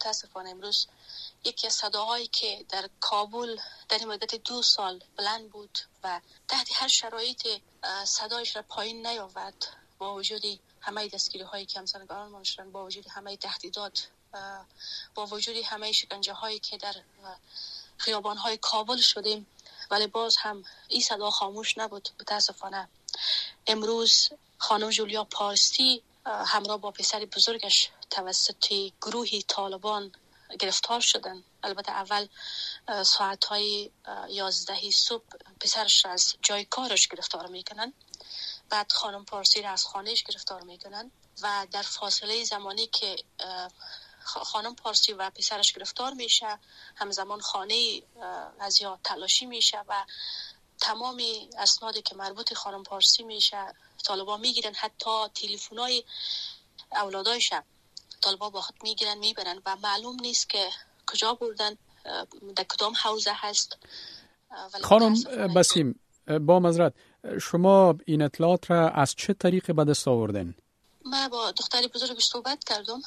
متاسفانه امروز یکی از صداهایی که در کابل در مدت 2 سال بلند بود و تحت هر شرایط صدایش را پایین نیاورد، با وجود همه دستگیری هایی که همسرگاران ما شدن، با وجود همه تهدیدات، با وجود همه شکنجه هایی که در خیابان های کابل شدیم، ولی باز هم این صدا خاموش نبود. متاسفانه امروز خانم جولیا پارسی همراه با پسر بزرگش توسط گروهی طالبان گرفتار شدن. البته اول ساعتهای 11 صبح پسرش را از جای کارش گرفتار میکنن، بعد خانم پارسی را از خانهش گرفتار میکنن و در فاصله زمانی که خانم پارسی و پسرش گرفتار میشه، همزمان خانه از یا تلاشی میشه و تمام اسنادی که مربوط خانم پارسی میشه طالبان میگیرن. حتی تلفن‌های اولادایش طالبان با خود میگیرن میبرن و معلوم نیست که کجا بردن، در کدام حوزه هست. خانم بسیم، با معذرت، شما این اطلاعات را از چه طریقی به دست آوردین؟ من با دختری بزرگش صحبت کردم،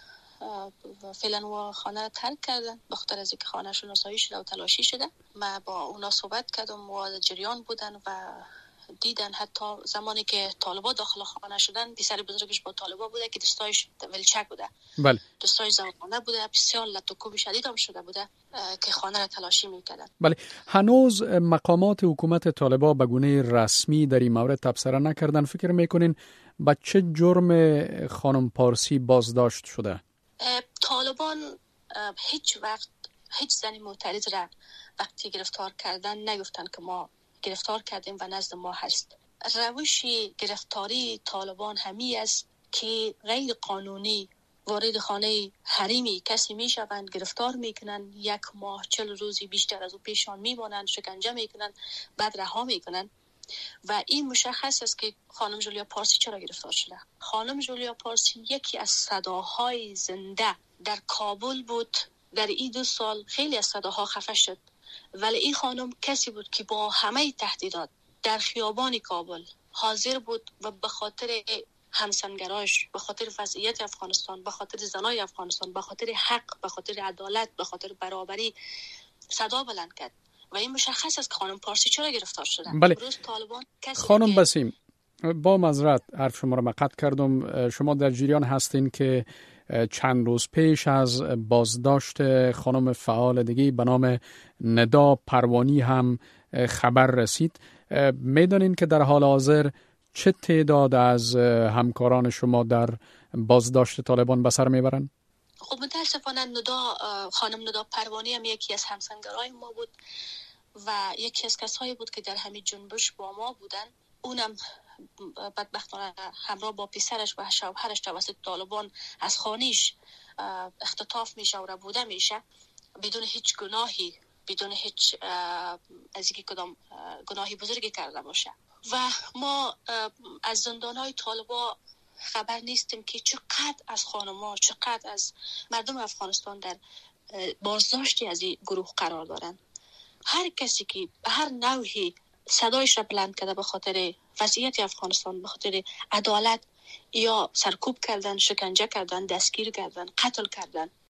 فعلا و خانه را ترک کردن به خاطر از اینکه خانه شون نسایی شده و تلاشی شده. من با اونا صحبت کردم و جریان بودن و دیدن حتی زمانی که طالبا داخل خانه شدن پسر بزرگش با طالبا بوده که دستایش ولچک بوده. بله. دستایش زمانه بوده، بسیار لطوکوب شدید هم شده بوده که خانه را تلاشی میکردن. بله. هنوز مقامات حکومت طالبا به گونه رسمی در این مورد تبصره نکردن. فکر میکنین با چه جرم خانم پارسی بازداشت شده؟ طالبان هیچ وقت هیچ زنی معترض را وقتی گرفتار کردن نگفتن که ما گرفتار کردیم و نزد ما هست. روش گرفتاری طالبان همی است که غیر قانونی وارد خانه حریمی کسی میشوند، گرفتار میکنن، 1 ماه 40 روزی بیشتر از او پیشان میمانند، شکنجه میکنن، بعد رها میکنن. و این مشخص است که خانم جولیا پارسی چرا گرفتار شده. خانم جولیا پارسی یکی از صداهای زنده در کابل بود. در این 2 سال خیلی از صداها خفه شد، ولی این خانم کسی بود که با همه تهدیدات در خیابان کابل حاضر بود و به خاطر همسنگراش، به خاطر وضعیت افغانستان، به خاطر زنای افغانستان، به خاطر حق، به خاطر عدالت، به خاطر برابری صدا بلند کرد. و این مشخص است که خانم پارسی چرا گرفتار شدن. بله. امروز طالبان کسی خانم بسیم، با معذرت حرف شما را قطع کردم. شما در جریان هستین که چند روز پیش از بازداشت خانم فعال دیگه به نام ندا پروانی هم خبر رسید. میدانین که در حال حاضر چه تعداد از همکاران شما در بازداشت طالبان به سر میبرن؟ خب متاسفانه خانم ندا پروانی هم یکی از همسنگرای ما بود و یکی از کسایی بود که در همین جنبش با ما بودن. اونم بدبختانه همراه با پسرش و شوهرش توسط طالبان از خانه‌اش اختطاف میشه و ربوده میشه بدون هیچ گناهی، بدون هیچ از اینکه کدام گناهی بزرگی کرده باشه. و ما از زندانهای طالبا خبر نیستیم که چقدر از خانم‌ها، چقدر از مردم افغانستان در بازداشتی از این گروه قرار دارن. هر کسی که هر نوعی صدایش را بلند کرده به خاطر وضعیت افغانستان، به خاطر عدالت، یا سرکوب کردن، شکنجه کردن، دستگیر کردن، قتل کردن،